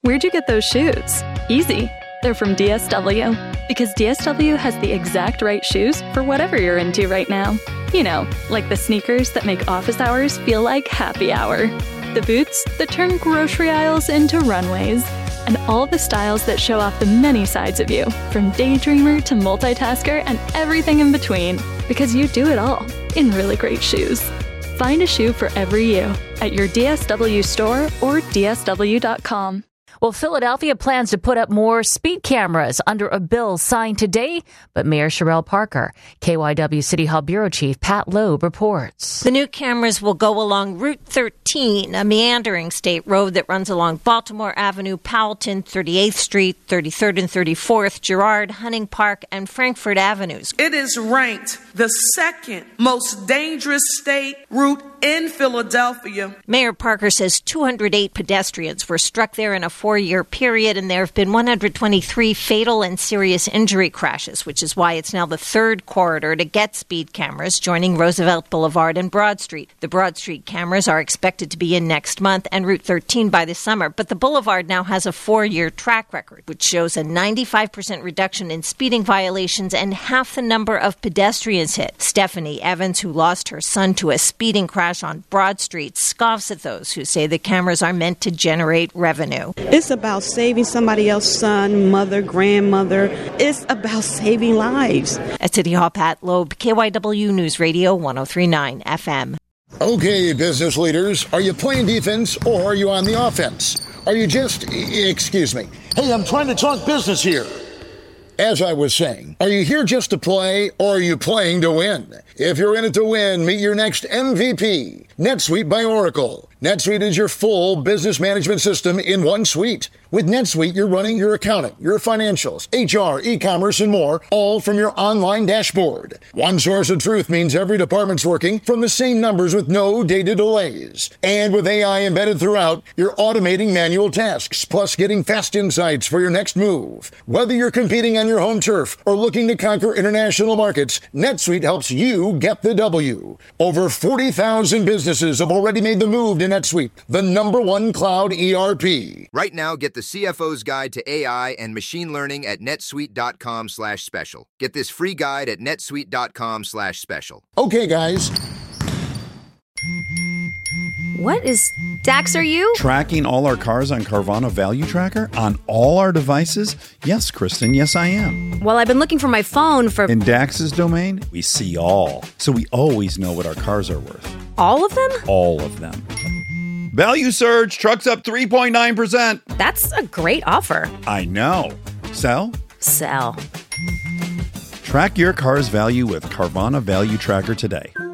Where'd you get those shoes? Easy. They're from DSW. Because DSW has the exact right shoes for whatever you're into right now. You know, like the sneakers that make office hours feel like happy hour. The boots that turn grocery aisles into runways. And all the styles that show off the many sides of you, from daydreamer to multitasker and everything in between. Because you do it all in really great shoes. Find a shoe for every you at your DSW store or DSW.com. Well, Philadelphia plans to put up more speed cameras under a bill signed today, but Mayor Sherelle Parker, KYW City Hall Bureau Chief Pat Loeb reports. The new cameras will go along Route 13, a meandering state road that runs along Baltimore Avenue, Powelton, 38th Street, 33rd and 34th, Girard, Hunting Park, and Frankfurt Avenues. It is ranked the second most dangerous state route in Philadelphia. Mayor Parker says 208 pedestrians were struck there in a 4-year period, and there have been 123 fatal and serious injury crashes, which is why it's now the third corridor to get speed cameras, joining Roosevelt Boulevard and Broad Street. The Broad Street cameras are expected to be in next month and Route 13 by the summer, but the Boulevard now has a 4-year track record, which shows a 95% reduction in speeding violations and half the number of pedestrians hit. Stephanie Evans, who lost her son to a speeding crash on Broad Street, scoffs at those who say the cameras are meant to generate revenue. It's about saving somebody else's son, mother, grandmother. It's about saving lives. At City Hall, Pat Loeb, KYW News Radio 103.9 FM. Okay, business leaders, are you playing defense or are you on the offense? Are you just, excuse me, hey, I'm trying to talk business here. As I was saying, are you here just to play or are you playing to win? If you're in it to win, meet your next MVP, NetSuite by Oracle. NetSuite is your full business management system in one suite. With NetSuite, you're running your accounting, your financials, HR, e-commerce, and more, all from your online dashboard. One source of truth means every department's working from the same numbers with no data delays. And with AI embedded throughout, you're automating manual tasks, plus getting fast insights for your next move. Whether you're competing on your home turf or looking to conquer international markets, NetSuite helps you get the W. Over 40,000 businesses have already made the move to NetSuite, the #1 cloud ERP. Right now, get the CFO's Guide to AI and Machine Learning at netsuite.com/special. Get this free guide at netsuite.com/special. Okay, guys. What is Dax, are you? Tracking all our cars on Carvana Value Tracker on all our devices? Yes, Kristen, yes I am. Well, I've been looking for my phone for... In Dax's domain, we see all. So we always know what our cars are worth. All of them? All of them. Value surge, trucks up 3.9%. That's a great offer. I know. Sell? Sell. Track your car's value with Carvana Value Tracker today.